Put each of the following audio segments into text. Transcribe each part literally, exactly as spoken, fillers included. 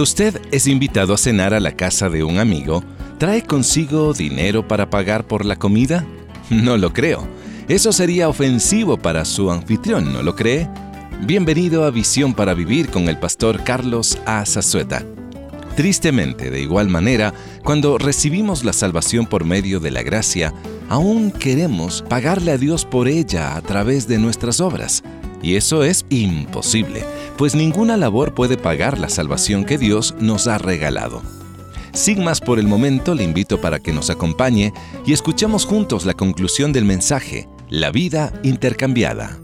Cuando usted es invitado a cenar a la casa de un amigo, ¿trae consigo dinero para pagar por la comida? No lo creo. Eso sería ofensivo para su anfitrión, ¿no lo cree? Bienvenido a Visión para Vivir con el pastor Carlos A. Zazueta. Tristemente, de igual manera, cuando recibimos la salvación por medio de la gracia, aún queremos pagarle a Dios por ella a través de nuestras obras. Y eso es imposible, pues ninguna labor puede pagar la salvación que Dios nos ha regalado. Sin más por el momento, le invito para que nos acompañe y escuchemos juntos la conclusión del mensaje, La vida intercambiada.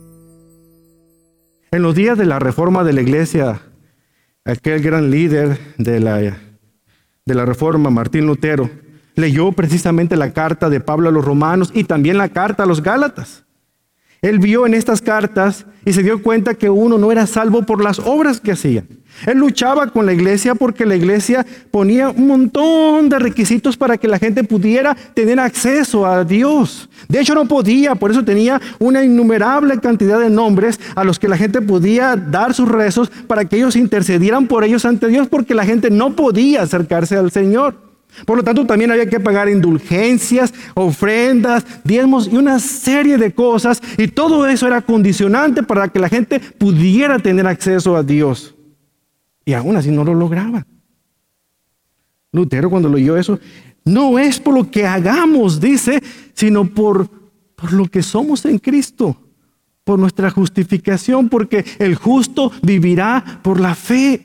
En los días de la reforma de la iglesia, aquel gran líder de la, de la reforma, Martín Lutero, leyó precisamente la carta de Pablo a los romanos y también la carta a los gálatas. Él vio en estas cartas y se dio cuenta que uno no era salvo por las obras que hacía. Él luchaba con la iglesia porque la iglesia ponía un montón de requisitos para que la gente pudiera tener acceso a Dios. De hecho, no podía, por eso tenía una innumerable cantidad de nombres a los que la gente podía dar sus rezos para que ellos intercedieran por ellos ante Dios, porque la gente no podía acercarse al Señor. Por lo tanto, también había que pagar indulgencias, ofrendas, diezmos y una serie de cosas. Y todo eso era condicionante para que la gente pudiera tener acceso a Dios. Y aún así no lo lograban. Lutero, cuando leyó eso, no es por lo que hagamos, dice, sino por, por lo que somos en Cristo, por nuestra justificación, porque el justo vivirá por la fe.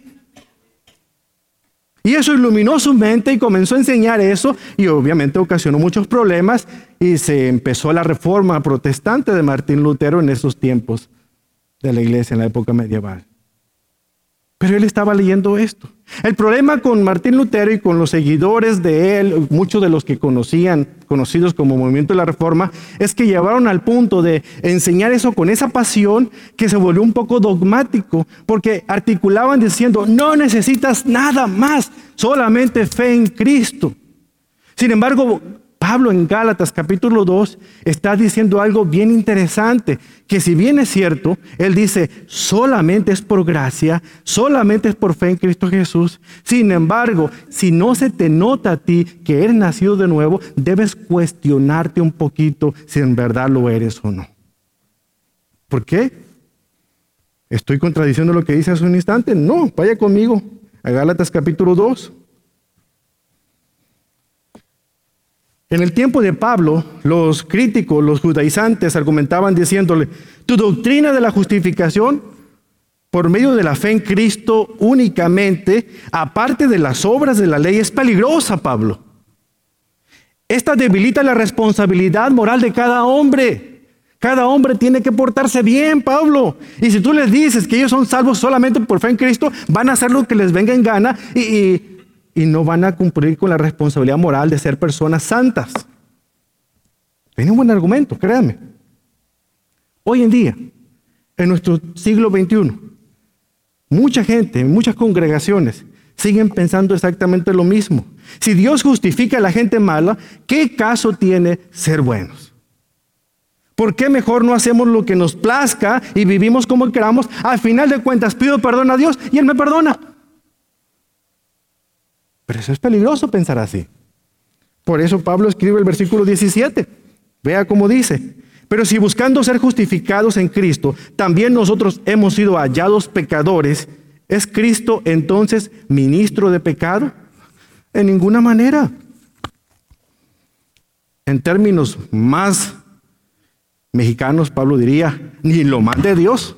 Y eso iluminó su mente y comenzó a enseñar eso y obviamente ocasionó muchos problemas y se empezó la reforma protestante de Martín Lutero en esos tiempos de la iglesia en la época medieval. Pero él estaba leyendo esto. El problema con Martín Lutero y con los seguidores de él, muchos de los que conocían, conocidos como Movimiento de la Reforma, es que llevaron al punto de enseñar eso con esa pasión que se volvió un poco dogmático, porque articulaban diciendo, no necesitas nada más, solamente fe en Cristo. Sin embargo, Pablo en Gálatas capítulo dos está diciendo algo bien interesante, que si bien es cierto, él dice, solamente es por gracia, solamente es por fe en Cristo Jesús. Sin embargo, si no se te nota a ti que eres nacido de nuevo, debes cuestionarte un poquito si en verdad lo eres o no. ¿Por qué? ¿Estoy contradiciendo lo que dice hace un instante? No, vaya conmigo a Gálatas capítulo dos. En el tiempo de Pablo, los críticos, los judaizantes argumentaban diciéndole, tu doctrina de la justificación por medio de la fe en Cristo únicamente, aparte de las obras de la ley, es peligrosa, Pablo. Esta debilita la responsabilidad moral de cada hombre. Cada hombre tiene que portarse bien, Pablo. Y si tú les dices que ellos son salvos solamente por fe en Cristo, van a hacer lo que les venga en gana y... y Y no van a cumplir con la responsabilidad moral de ser personas santas. Tiene un buen argumento, créanme. Hoy en día, en nuestro siglo veintiuno, mucha gente, muchas congregaciones siguen pensando exactamente lo mismo. Si Dios justifica a la gente mala, ¿qué caso tiene ser buenos? ¿Por qué mejor no hacemos lo que nos plazca y vivimos como queramos? Al final de cuentas, pido perdón a Dios y Él me perdona. Pero eso es peligroso pensar así. Por eso Pablo escribe el versículo diecisiete. Vea cómo dice. Pero si buscando ser justificados en Cristo, también nosotros hemos sido hallados pecadores, ¿es Cristo entonces ministro de pecado? En ninguna manera. En términos más mexicanos, Pablo diría, ni lo mande Dios.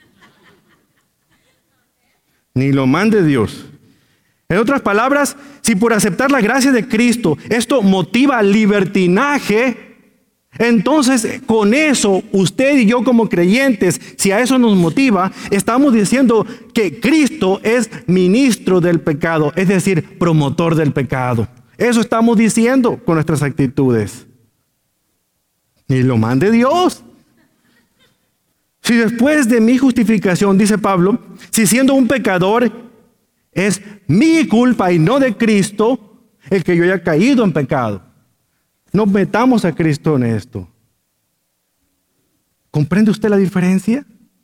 Ni lo mande Dios. En otras palabras, si por aceptar la gracia de Cristo esto motiva libertinaje, entonces con eso usted y yo como creyentes, si a eso nos motiva, estamos diciendo que Cristo es ministro del pecado, es decir, promotor del pecado. Eso estamos diciendo con nuestras actitudes. Ni lo mande Dios. Si después de mi justificación, dice Pablo, si siendo un pecador es mi culpa y no de Cristo el que yo haya caído en pecado. No metamos a Cristo en esto. ¿Comprende usted la diferencia?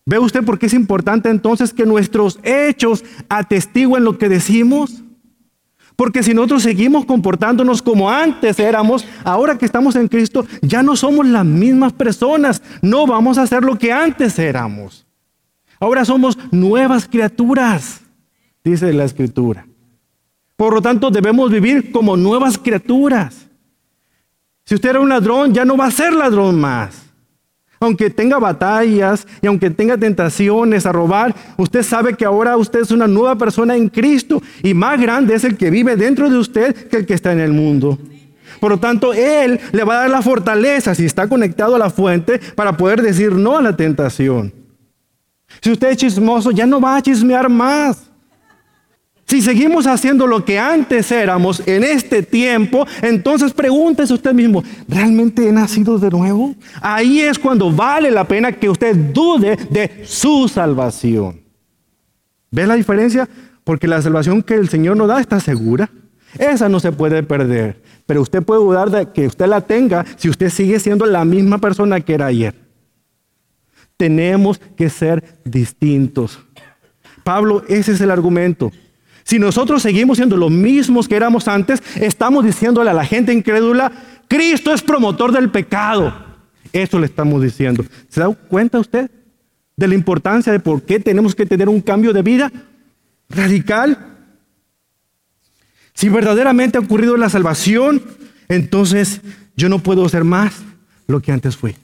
¿Ve usted por qué es importante entonces que nuestros hechos atestiguen lo que decimos? Porque si nosotros seguimos comportándonos como antes éramos, ahora que estamos en Cristo, ya no somos las mismas personas. No vamos a ser lo que antes éramos. Ahora somos nuevas criaturas, dice la Escritura. Por lo tanto, debemos vivir como nuevas criaturas. Si usted era un ladrón, ya no va a ser ladrón más. Aunque tenga batallas y aunque tenga tentaciones a robar, usted sabe que ahora usted es una nueva persona en Cristo y más grande es el que vive dentro de usted que el que está en el mundo. Por lo tanto, Él le va a dar la fortaleza, si está conectado a la fuente, para poder decir no a la tentación. Si usted es chismoso, ya no va a chismear más. Si seguimos haciendo lo que antes éramos en este tiempo, entonces pregúntese usted mismo, ¿realmente he nacido de nuevo? Ahí es cuando vale la pena que usted dude de su salvación. ¿Ve la diferencia? Porque la salvación que el Señor nos da está segura. Esa no se puede perder. Pero usted puede dudar de que usted la tenga si usted sigue siendo la misma persona que era ayer. Tenemos que ser distintos. Pablo, ese es el argumento. Si nosotros seguimos siendo los mismos que éramos antes, estamos diciéndole a la gente incrédula, Cristo es promotor del pecado. Eso le estamos diciendo. ¿Se da cuenta usted de la importancia de por qué tenemos que tener un cambio de vida radical? Si verdaderamente ha ocurrido la salvación, entonces yo no puedo ser más lo que antes fui.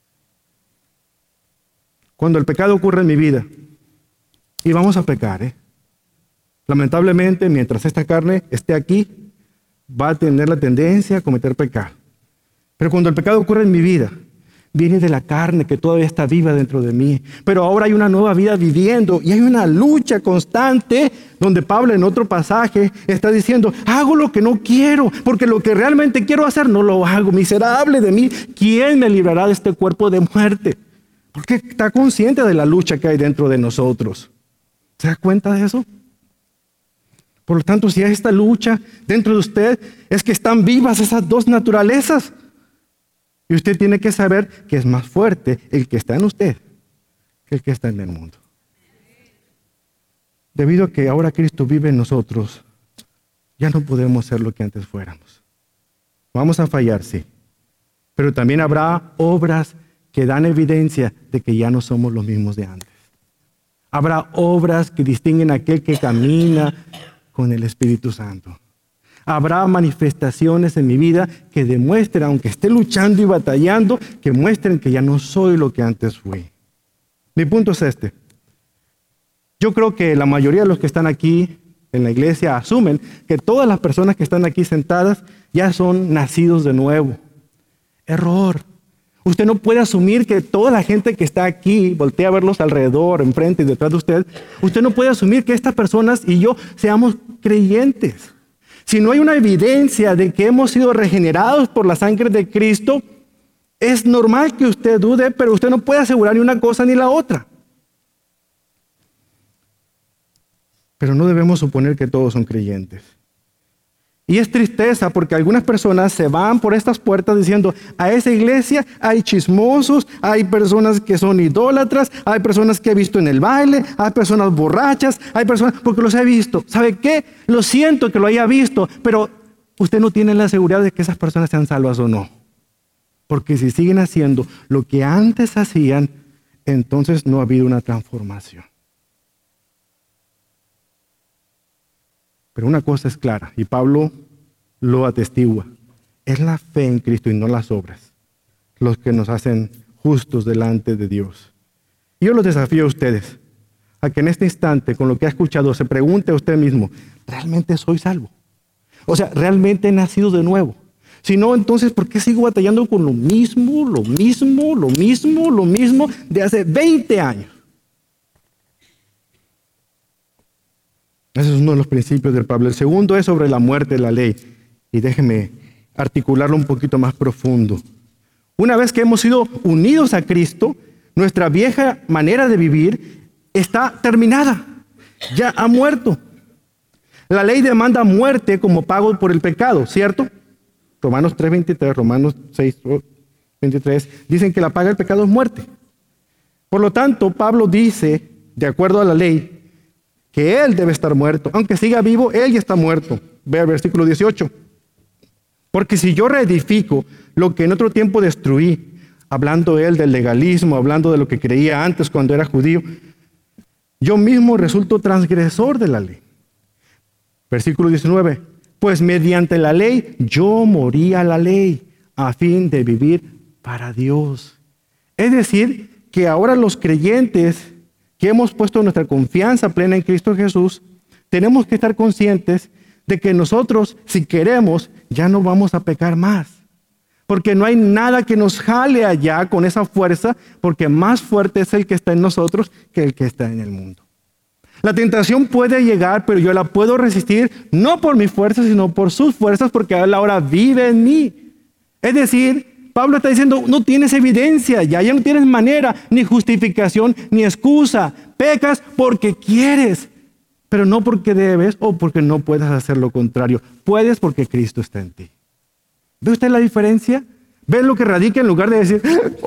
Cuando el pecado ocurre en mi vida, y vamos a pecar, ¿eh? Lamentablemente, mientras esta carne esté aquí, va a tener la tendencia a cometer pecado. Pero cuando el pecado ocurre en mi vida, viene de la carne que todavía está viva dentro de mí. Pero ahora hay una nueva vida viviendo y hay una lucha constante donde Pablo en otro pasaje está diciendo, hago lo que no quiero, porque lo que realmente quiero hacer no lo hago. Miserable de mí, ¿quién me librará de este cuerpo de muerte? Porque está consciente de la lucha que hay dentro de nosotros. ¿Se da cuenta de eso? Por lo tanto, si hay esta lucha dentro de usted, es que están vivas esas dos naturalezas. Y usted tiene que saber que es más fuerte el que está en usted que el que está en el mundo. Debido a que ahora Cristo vive en nosotros, ya no podemos ser lo que antes fuéramos. Vamos a fallar, sí. Pero también habrá obras que dan evidencia de que ya no somos los mismos de antes. Habrá obras que distinguen a aquel que camina con el Espíritu Santo. Habrá manifestaciones en mi vida que demuestren, aunque esté luchando y batallando, que muestren que ya no soy lo que antes fui. Mi punto es este. Yo creo que la mayoría de los que están aquí en la iglesia asumen que todas las personas que están aquí sentadas ya son nacidos de nuevo. Error. Usted no puede asumir que toda la gente que está aquí, voltea a verlos alrededor, enfrente y detrás de usted, usted no puede asumir que estas personas y yo seamos creyentes. Si no hay una evidencia de que hemos sido regenerados por la sangre de Cristo, es normal que usted dude, pero usted no puede asegurar ni una cosa ni la otra. Pero no debemos suponer que todos son creyentes. Y es tristeza porque algunas personas se van por estas puertas diciendo, a esa iglesia hay chismosos, hay personas que son idólatras, hay personas que he visto en el baile, hay personas borrachas, hay personas, porque los he visto. ¿Sabe qué? Lo siento que lo haya visto, pero usted no tiene la seguridad de que esas personas sean salvas o no. Porque si siguen haciendo lo que antes hacían, entonces no ha habido una transformación. Pero una cosa es clara, y Pablo lo atestigua, es la fe en Cristo y no las obras, los que nos hacen justos delante de Dios. Y yo los desafío a ustedes, a que en este instante, con lo que ha escuchado, se pregunte a usted mismo, ¿realmente soy salvo? O sea, ¿realmente he nacido de nuevo? Si no, entonces, ¿por qué sigo batallando con lo mismo, lo mismo, lo mismo, lo mismo de hace veinte años? Ese es uno de los principios del Pablo. El segundo es sobre la muerte de la ley. Y déjeme articularlo un poquito más profundo. Una vez que hemos sido unidos a Cristo, nuestra vieja manera de vivir está terminada. Ya ha muerto. La ley demanda muerte como pago por el pecado, ¿cierto? Romanos tres veintitrés, Romanos seis veintitrés, dicen que la paga del pecado es muerte. Por lo tanto, Pablo dice, de acuerdo a la ley, que él debe estar muerto. Aunque siga vivo, él ya está muerto. Ve al versículo dieciocho. Porque si yo reedifico lo que en otro tiempo destruí, hablando él del legalismo, hablando de lo que creía antes cuando era judío, yo mismo resulto transgresor de la ley. Versículo diecinueve. Pues mediante la ley yo morí a la ley a fin de vivir para Dios. Es decir, que ahora los creyentes que hemos puesto nuestra confianza plena en Cristo Jesús, tenemos que estar conscientes de que nosotros, si queremos, ya no vamos a pecar más. Porque no hay nada que nos jale allá con esa fuerza, porque más fuerte es el que está en nosotros que el que está en el mundo. La tentación puede llegar, pero yo la puedo resistir no por mis fuerzas, sino por sus fuerzas, porque Él ahora vive en mí. Es decir, Pablo está diciendo, no tienes evidencia, ya, ya no tienes manera, ni justificación, ni excusa. Pecas porque quieres, pero no porque debes o porque no puedes hacer lo contrario. Puedes porque Cristo está en ti. ¿Ve usted la diferencia? ¿Ve lo que radica en lugar de decir,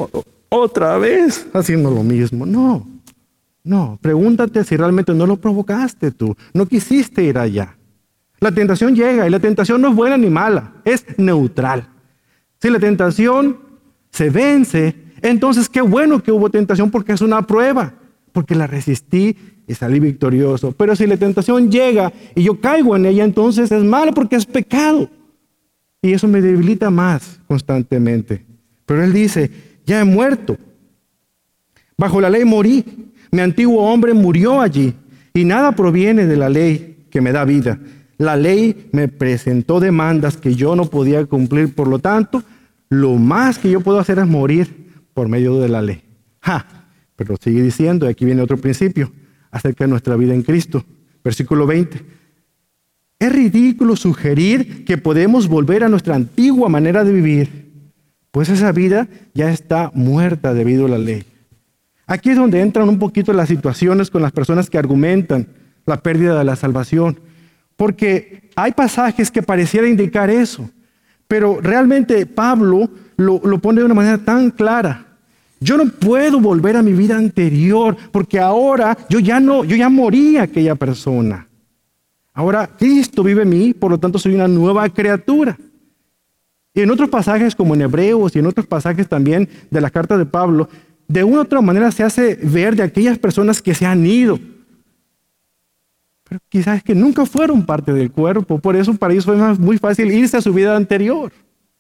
otra vez haciendo lo mismo? No, no. Pregúntate si realmente no lo provocaste tú, no quisiste ir allá. La tentación llega y la tentación no es buena ni mala, es neutral. Si la tentación se vence, entonces qué bueno que hubo tentación porque es una prueba, porque la resistí y salí victorioso. Pero si la tentación llega y yo caigo en ella, entonces es malo porque es pecado. Y eso me debilita más constantemente. Pero él dice, ya he muerto. Bajo la ley morí. Mi antiguo hombre murió allí. Y nada proviene de la ley que me da vida. La ley me presentó demandas que yo no podía cumplir. Por lo tanto, lo más que yo puedo hacer es morir por medio de la ley. ¡Ja! Pero sigue diciendo, y aquí viene otro principio, acerca de nuestra vida en Cristo. Versículo veinte. Es ridículo sugerir que podemos volver a nuestra antigua manera de vivir, pues esa vida ya está muerta debido a la ley. Aquí es donde entran un poquito las situaciones con las personas que argumentan la pérdida de la salvación. Porque hay pasajes que pareciera indicar eso, pero realmente Pablo lo, lo pone de una manera tan clara. Yo no puedo volver a mi vida anterior, porque ahora yo ya no, yo ya morí a aquella persona. Ahora Cristo vive en mí, por lo tanto soy una nueva criatura. Y en otros pasajes, como en Hebreos y en otros pasajes también de las cartas de Pablo, de una u otra manera se hace ver de aquellas personas que se han ido. Pero quizás que nunca fueron parte del cuerpo, por eso para ellos fue más, muy fácil irse a su vida anterior.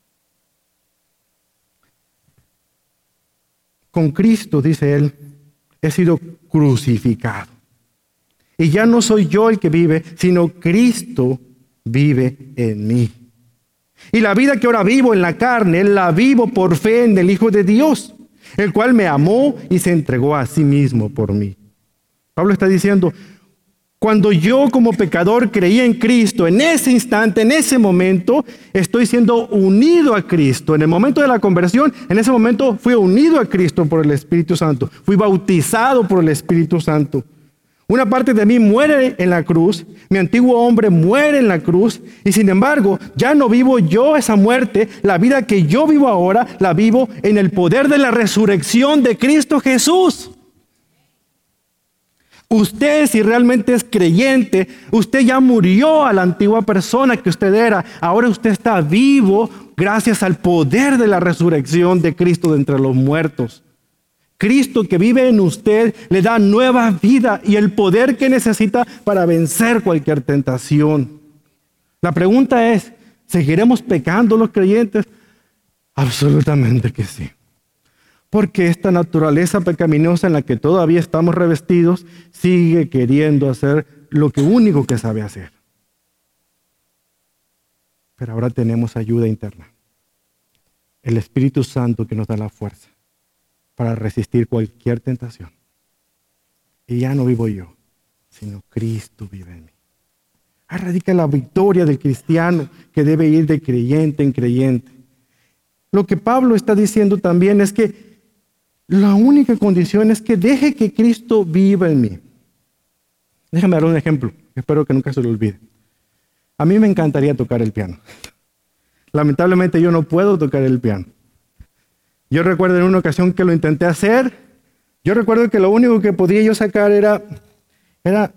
Con Cristo, dice él, he sido crucificado. Y ya no soy yo el que vive, sino Cristo vive en mí. Y la vida que ahora vivo en la carne, la vivo por fe en el Hijo de Dios, el cual me amó y se entregó a sí mismo por mí. Pablo está diciendo, cuando yo como pecador creía en Cristo, en ese instante, en ese momento, estoy siendo unido a Cristo. En el momento de la conversión, en ese momento fui unido a Cristo por el Espíritu Santo. Fui bautizado por el Espíritu Santo. Una parte de mí muere en la cruz, mi antiguo hombre muere en la cruz, y sin embargo, ya no vivo yo esa muerte. La vida que yo vivo ahora, la vivo en el poder de la resurrección de Cristo Jesús. Usted, si realmente es creyente, usted ya murió a la antigua persona que usted era. Ahora usted está vivo gracias al poder de la resurrección de Cristo de entre los muertos. Cristo que vive en usted le da nueva vida y el poder que necesita para vencer cualquier tentación. La pregunta es, ¿seguiremos pecando los creyentes? Absolutamente que sí. Porque esta naturaleza pecaminosa en la que todavía estamos revestidos sigue queriendo hacer lo que único que sabe hacer. Pero ahora tenemos ayuda interna. El Espíritu Santo que nos da la fuerza para resistir cualquier tentación. Y ya no vivo yo, sino Cristo vive en mí. Ahí radica la victoria del cristiano que debe ir de creyente en creyente. Lo que Pablo está diciendo también es que la única condición es que deje que Cristo viva en mí. Déjame dar un ejemplo, espero que nunca se lo olvide. A mí me encantaría tocar el piano. Lamentablemente yo no puedo tocar el piano. Yo recuerdo en una ocasión que lo intenté hacer, Yo recuerdo que lo único que podía yo sacar era, era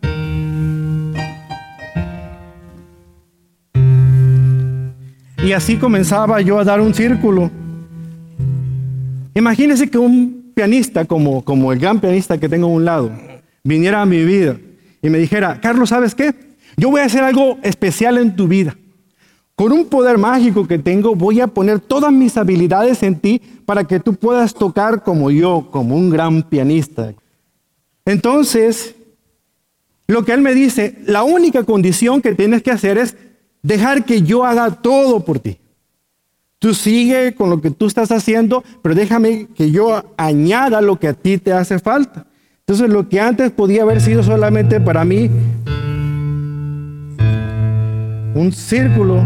y así comenzaba yo a dar un círculo. Imagínense que un pianista, como, como el gran pianista que tengo a un lado, viniera a mi vida y me dijera, Carlos, ¿sabes qué? Yo voy a hacer algo especial en tu vida. Con un poder mágico que tengo, voy a poner todas mis habilidades en ti para que tú puedas tocar como yo, como un gran pianista. Entonces, lo que él me dice, la única condición que tienes que hacer es dejar que yo haga todo por ti. Tú sigue con lo que tú estás haciendo, pero déjame que yo añada lo que a ti te hace falta. Entonces, lo que antes podía haber sido solamente para mí un círculo,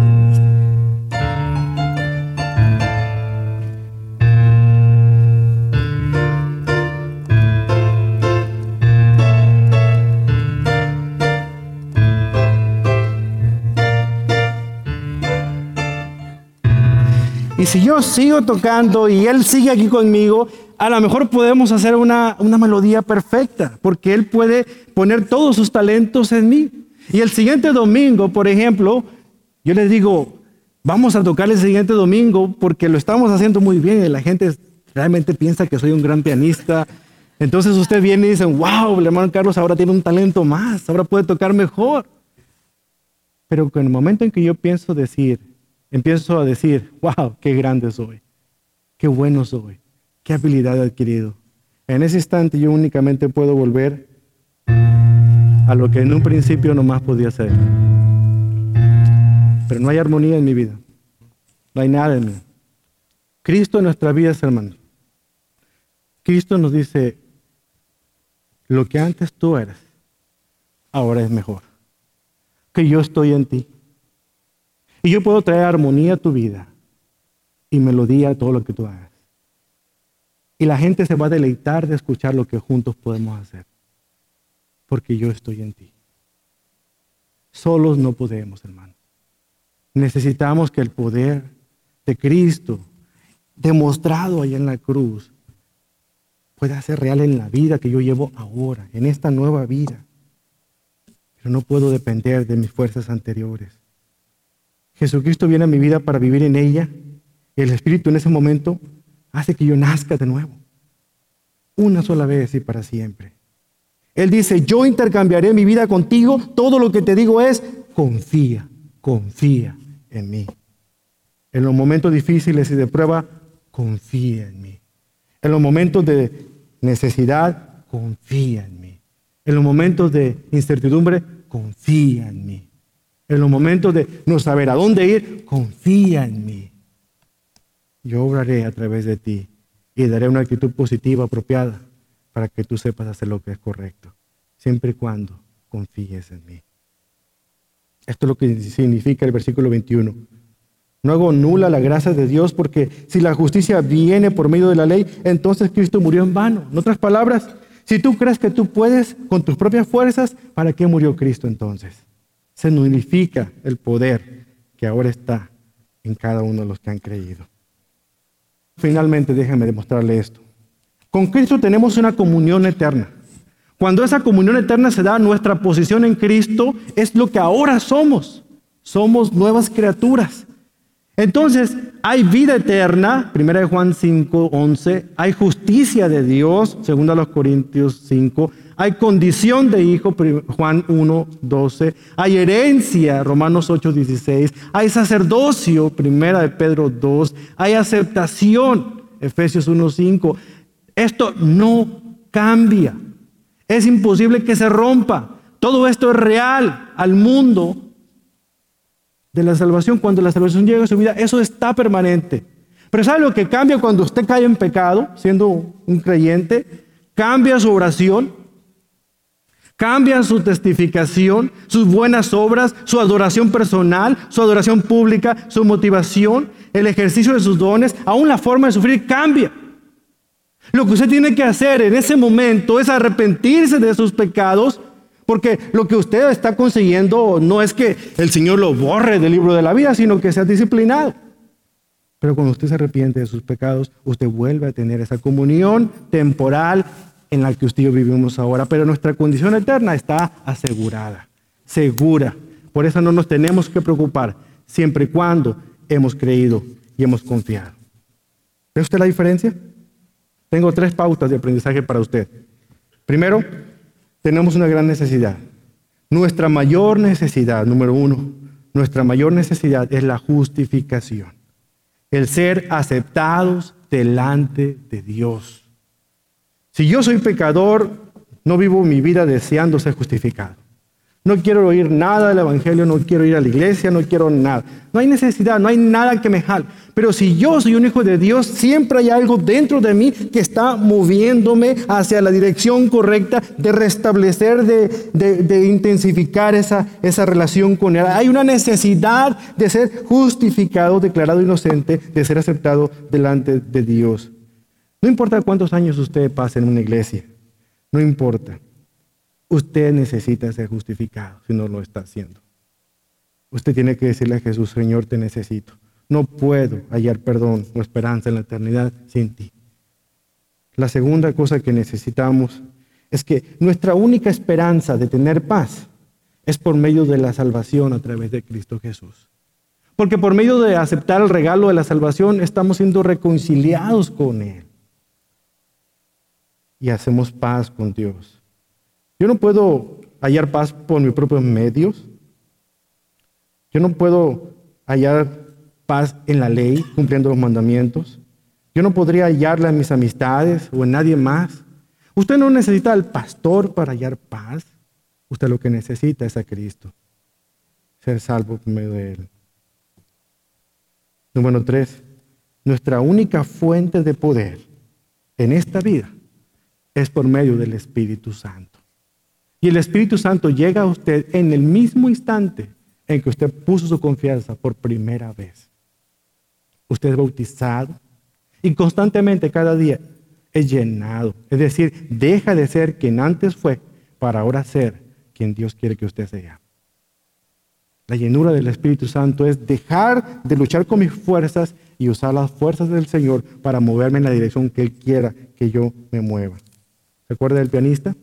y si yo sigo tocando y él sigue aquí conmigo, a lo mejor podemos hacer una, una melodía perfecta, porque él puede poner todos sus talentos en mí. Y el siguiente domingo, por ejemplo, yo les digo, vamos a tocar el siguiente domingo porque lo estamos haciendo muy bien y la gente realmente piensa que soy un gran pianista. Entonces usted viene y dice, wow, el hermano Carlos ahora tiene un talento más, ahora puede tocar mejor. Pero en el momento en que yo pienso decir, empiezo a decir, wow, qué grande soy, qué bueno soy, qué habilidad he adquirido. En ese instante yo únicamente puedo volver a lo que en un principio nomás podía hacer. Pero no hay armonía en mi vida. No hay nada en mí. Cristo en nuestra vida es hermano. Cristo nos dice, lo que antes tú eras, ahora es mejor. Que yo estoy en ti. Y yo puedo traer armonía a tu vida y melodía a todo lo que tú hagas. Y la gente se va a deleitar de escuchar lo que juntos podemos hacer. Porque yo estoy en ti. Solos no podemos, hermano. Necesitamos que el poder de Cristo, demostrado allá en la cruz, pueda ser real en la vida que yo llevo ahora, en esta nueva vida. Pero no puedo depender de mis fuerzas anteriores. Jesucristo viene a mi vida para vivir en ella. Y el Espíritu en ese momento hace que yo nazca de nuevo. Una sola vez y para siempre. Él dice, yo intercambiaré mi vida contigo. Todo lo que te digo es, confía, confía en mí. En los momentos difíciles y de prueba, confía en mí. En los momentos de necesidad, confía en mí. En los momentos de incertidumbre, confía en mí. En los momentos de no saber a dónde ir, confía en mí. Yo obraré a través de ti y daré una actitud positiva apropiada para que tú sepas hacer lo que es correcto, siempre y cuando confíes en mí. Esto es lo que significa el versículo veintiuno. No hago nula la gracia de Dios, porque si la justicia viene por medio de la ley, entonces Cristo murió en vano. En otras palabras, si tú crees que tú puedes con tus propias fuerzas, ¿para qué murió Cristo entonces? Se nullifica el poder que ahora está en cada uno de los que han creído. Finalmente, déjenme demostrarle esto. Con Cristo tenemos una comunión eterna. Cuando esa comunión eterna se da, nuestra posición en Cristo es lo que ahora somos. Somos nuevas criaturas. Entonces, hay vida eterna, primera de Juan cinco, once, hay justicia de Dios, segunda de los Corintios cinco, hay condición de hijo, Juan uno, doce, hay herencia, Romanos ocho, dieciséis, hay sacerdocio, primera de Pedro dos, hay aceptación, Efesios uno, cinco. Esto no cambia, es imposible que se rompa. Todo esto es real al mundo de la salvación. Cuando la salvación llega a su vida, eso está permanente. Pero ¿sabe lo que cambia cuando usted cae en pecado, siendo un creyente? Cambia su oración, cambia su testificación, sus buenas obras, su adoración personal, su adoración pública, su motivación, el ejercicio de sus dones, aún la forma de sufrir cambia. Lo que usted tiene que hacer en ese momento es arrepentirse de sus pecados, porque lo que usted está consiguiendo no es que el Señor lo borre del libro de la vida, sino que sea disciplinado. Pero cuando usted se arrepiente de sus pecados, usted vuelve a tener esa comunión temporal en la que usted y yo vivimos ahora, pero nuestra condición eterna está asegurada, segura. Por eso no nos tenemos que preocupar, siempre y cuando hemos creído y hemos confiado. ¿Ve usted la diferencia? Tengo tres pautas de aprendizaje para usted. Primero, tenemos una gran necesidad. Nuestra mayor necesidad, número uno, nuestra mayor necesidad es la justificación. El ser aceptados delante de Dios. Si yo soy pecador, no vivo mi vida deseando ser justificado. No quiero oír nada del Evangelio, no quiero ir a la iglesia, no quiero nada. No hay necesidad, no hay nada que me jale. Pero si yo soy un hijo de Dios, siempre hay algo dentro de mí que está moviéndome hacia la dirección correcta de restablecer, de, de, de intensificar esa, esa relación con Él. Hay una necesidad de ser justificado, declarado inocente, de ser aceptado delante de Dios. No importa cuántos años usted pase en una iglesia, no importa. Usted necesita ser justificado si no lo está haciendo. Usted tiene que decirle a Jesús, Señor, te necesito. No puedo hallar perdón o esperanza en la eternidad sin ti. La segunda cosa que necesitamos es que nuestra única esperanza de tener paz es por medio de la salvación a través de Cristo Jesús. Porque por medio de aceptar el regalo de la salvación estamos siendo reconciliados con Él. Y hacemos paz con Dios. Yo no puedo hallar paz por mis propios medios. Yo no puedo hallar paz en la ley, cumpliendo los mandamientos. Yo no podría hallarla en mis amistades o en nadie más. Usted no necesita al pastor para hallar paz. Usted lo que necesita es a Cristo. Ser salvo por medio de Él. Número tres. Nuestra única fuente de poder en esta vida es por medio del Espíritu Santo. Y el Espíritu Santo llega a usted en el mismo instante en que usted puso su confianza por primera vez. Usted es bautizado y constantemente cada día es llenado. Es decir, deja de ser quien antes fue para ahora ser quien Dios quiere que usted sea. La llenura del Espíritu Santo es dejar de luchar con mis fuerzas y usar las fuerzas del Señor para moverme en la dirección que Él quiera que yo me mueva. ¿Se acuerda del pianista?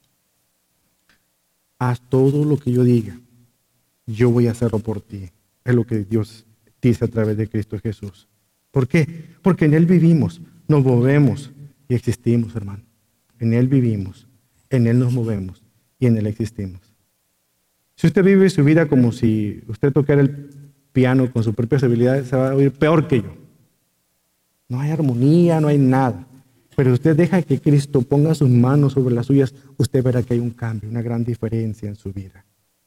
Haz todo lo que yo diga. Yo voy a hacerlo por ti. Es lo que Dios dice a través de Cristo Jesús. ¿Por qué? Porque en Él vivimos, nos movemos y existimos, hermano. En Él vivimos, en Él nos movemos y en Él existimos. Si usted vive su vida como si usted tocara el piano con sus propias habilidades, se va a oír peor que yo. No hay armonía, no hay nada. Pero usted deja que Cristo ponga sus manos sobre las suyas, usted verá que hay un cambio, una gran diferencia en su vida.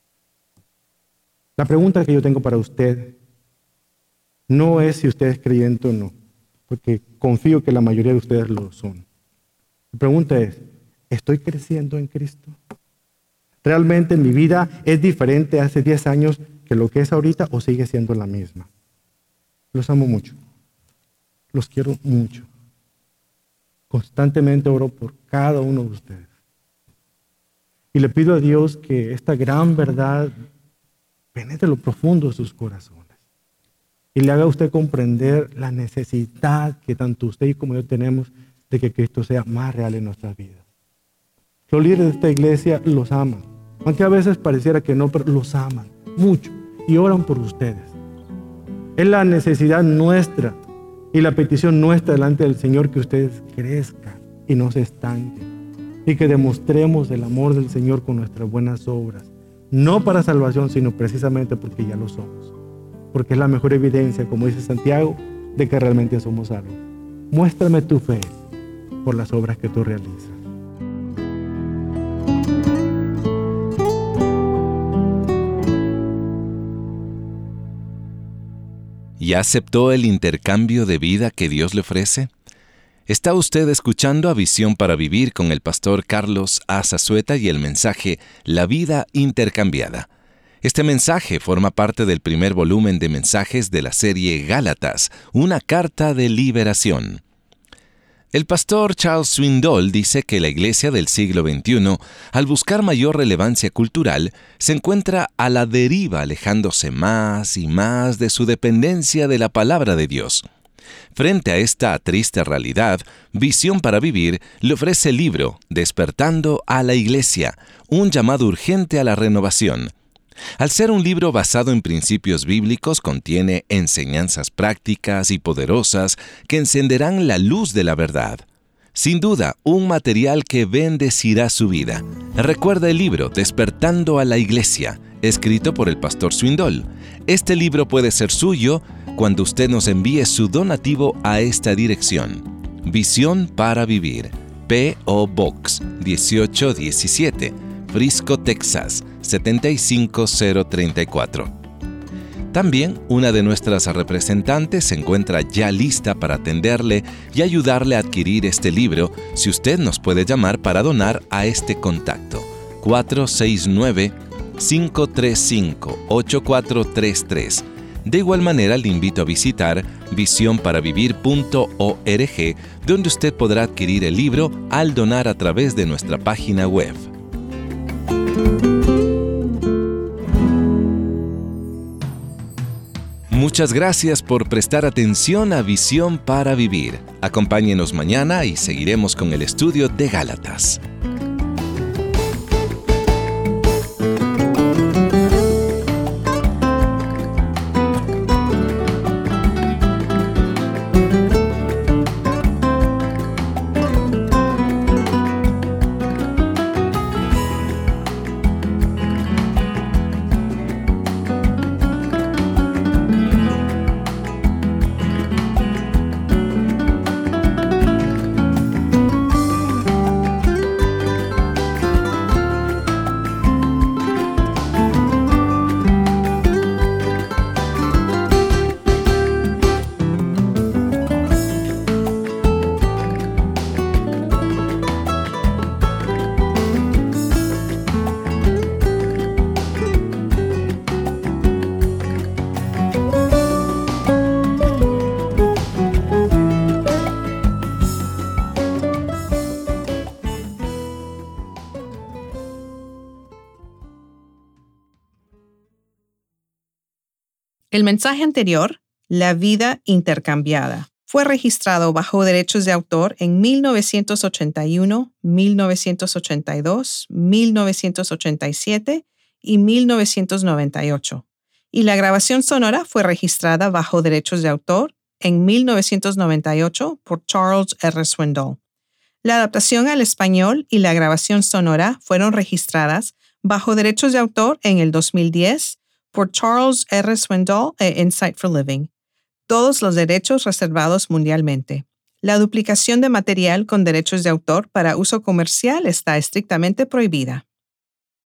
La pregunta que yo tengo para usted no es si usted es creyente o no, porque confío que la mayoría de ustedes lo son. La pregunta es, ¿estoy creciendo en Cristo? ¿Realmente mi vida es diferente hace diez años que lo que es ahorita o sigue siendo la misma? Los amo mucho. Los quiero mucho. Constantemente oro por cada uno de ustedes. Y le pido a Dios que esta gran verdad penetre lo profundo de sus corazones. Y le haga a usted comprender la necesidad que tanto usted y como yo tenemos de que Cristo sea más real en nuestras vidas. Los líderes de esta iglesia los aman. Aunque a veces pareciera que no, pero los aman mucho y oran por ustedes. Es la necesidad nuestra y la petición nuestra delante del Señor que ustedes crezcan y no se estanquen. Y que demostremos el amor del Señor con nuestras buenas obras. No para salvación, sino precisamente porque ya lo somos. Porque es la mejor evidencia, como dice Santiago, de que realmente somos salvos. Muéstrame tu fe por las obras que tú realizas. ¿Ya aceptó el intercambio de vida que Dios le ofrece? Está usted escuchando a Visión para Vivir con el pastor Carlos A. Zazueta y el mensaje La vida intercambiada. Este mensaje forma parte del primer volumen de mensajes de la serie Gálatas, una carta de liberación. El pastor Charles Swindoll dice que la iglesia del siglo veintiuno, al buscar mayor relevancia cultural, se encuentra a la deriva alejándose más y más de su dependencia de la palabra de Dios. Frente a esta triste realidad, Visión para Vivir le ofrece el libro Despertando a la Iglesia, un llamado urgente a la renovación. Al ser un libro basado en principios bíblicos, contiene enseñanzas prácticas y poderosas que encenderán la luz de la verdad. Sin duda, un material que bendecirá su vida. Recuerda el libro Despertando a la Iglesia, escrito por el pastor Swindoll. Este libro puede ser suyo cuando usted nos envíe su donativo a esta dirección. Visión para Vivir, P O Box dieciocho diecisiete, Frisco, Texas, setenta y cinco cero treinta y cuatro. También una de nuestras representantes se encuentra ya lista para atenderle y ayudarle a adquirir este libro si usted nos puede llamar para donar a este contacto. cuatro seis nueve, cinco tres cinco, ocho cuatro tres tres. De igual manera, le invito a visitar visión para vivir punto org, donde usted podrá adquirir el libro al donar a través de nuestra página web. Muchas gracias por prestar atención a Visión para Vivir. Acompáñenos mañana y seguiremos con el estudio de Gálatas. El mensaje anterior, La vida intercambiada, fue registrado bajo derechos de autor en mil novecientos ochenta y uno, mil novecientos ochenta y dos, mil novecientos ochenta y siete y mil novecientos noventa y ocho. Y la grabación sonora fue registrada bajo derechos de autor en mil novecientos noventa y ocho por Charles R. Swindoll. La adaptación al español y la grabación sonora fueron registradas bajo derechos de autor en el dos mil diez por Charles R. Swindoll e Insight for Living. Todos los derechos reservados mundialmente. La duplicación de material con derechos de autor para uso comercial está estrictamente prohibida.